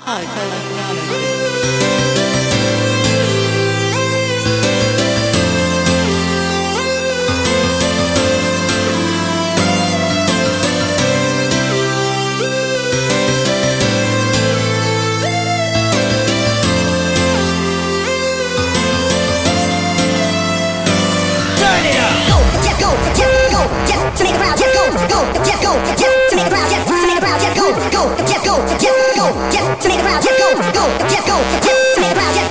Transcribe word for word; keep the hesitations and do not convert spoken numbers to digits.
To make the crowd just go, go, just go, just to make the crowd just, to make the crowd just go, go, just go, just go, just to make the crowd just go, go, just go, just to make the crowd just.